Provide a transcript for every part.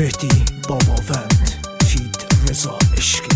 Mehdi Babavənd Fid Reza Eşqi.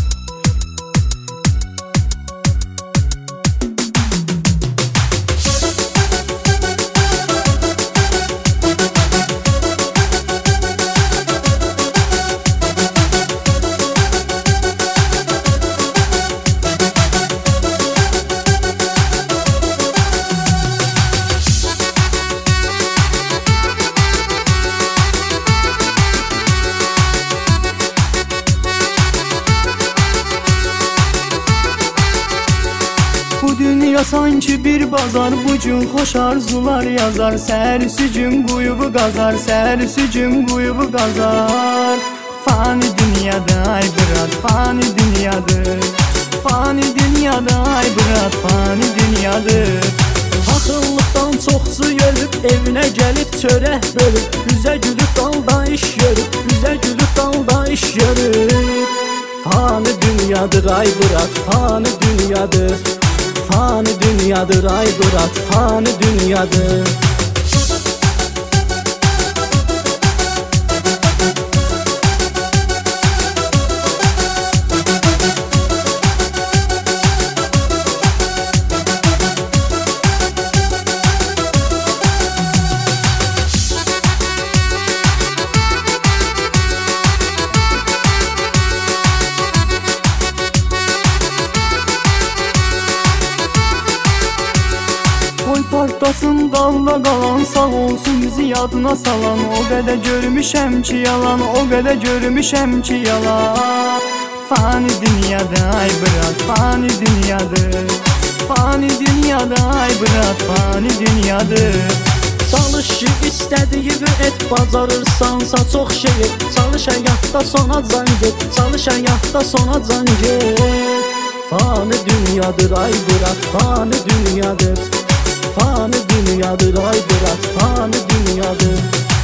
Bu dünya sanki bir bazar, bu gün xoş arzular yazar. Səhərisi gün quyubu qazar, səhərisi gün quyubu qazar. Fani dünyada ay bırat, fani dünyadır. Fani dünyada ay bırat, fani dünyadır. Axıllıqdan çoxsu ölüb, evinə gəlib çörək bölüb. Üzə gülüb dalda iş görüb, üzə gülüb dalda iş görüb. Fani dünyadır ay bırat, fani dünyadır. Fani dünyadır ay bırak, fani dünyadır. Partlasın dalda qalan, sağ olsun bizi yadına salan. O qədər görmüşəm ki yalan, o qədər görmüşəm ki yalan. Fani dünyada ay bırak, fani dünyadır. Fani dünyada ay bırak, fani dünyadır. Çalış ki istədiyi et, bacarırsansa çox şey et. Çalış həyatda sona can get, çalış həyatda sona can get. Fani dünyadır ay bırak, fani dünyadır. Fani dünyadır ay bırak, fani dünyadır.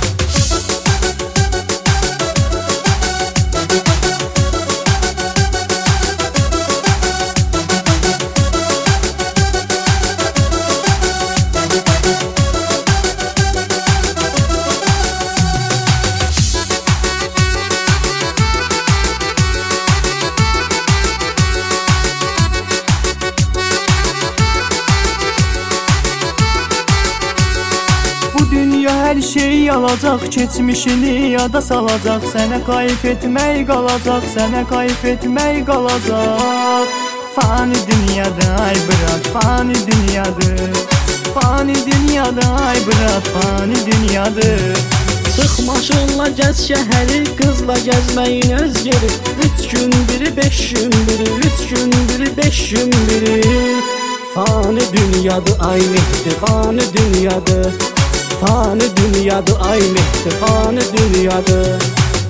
Hər şey alacaq, keçmişini yada salacaq. Sənə qayıf etmək qalacaq, sənə qayıf etmək qalacaq. Fani dünyada ay bırak, fani dünyadır. Fani dünyada ay bırak, fani dünyadır. Çıx maşınla gəz şəhəri, qızla gəzməyin öz yeri. 3 gün biri, 5 gün biri, 3 gün biri, 5 gün biri. Fani dünyadır ay Mehdi, fani dünyadır. Fani dünyadır ay Mehdi, fani dünyadır.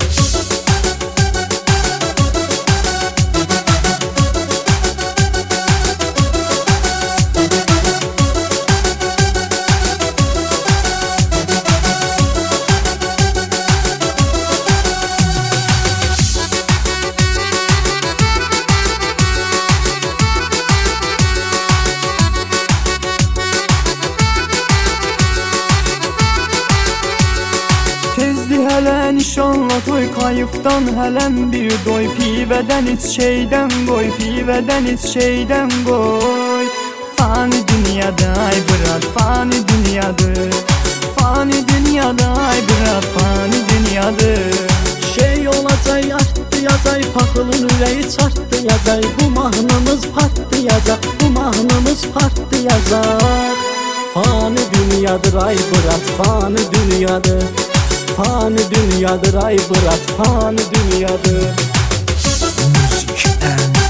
Hələ nişanla toy, kayıfdan hələm bir doy. Pivədən iç şeydən qoy, pivədən iç şeydən qoy. Fani dünyada ay bırak, fani dünyadır. Fani dünyada ay bırak, fani dünyadır. Şey olacaq, artlayacaq, paxılın ürəyi çartlayacaq. Bu mahnımız partlayacaq, bu mahnımız partlayacaq. Fani dünyadır ay bırak, fani dünyadır. Fani dünyadır ay bırak, fani dünyadır. Müzik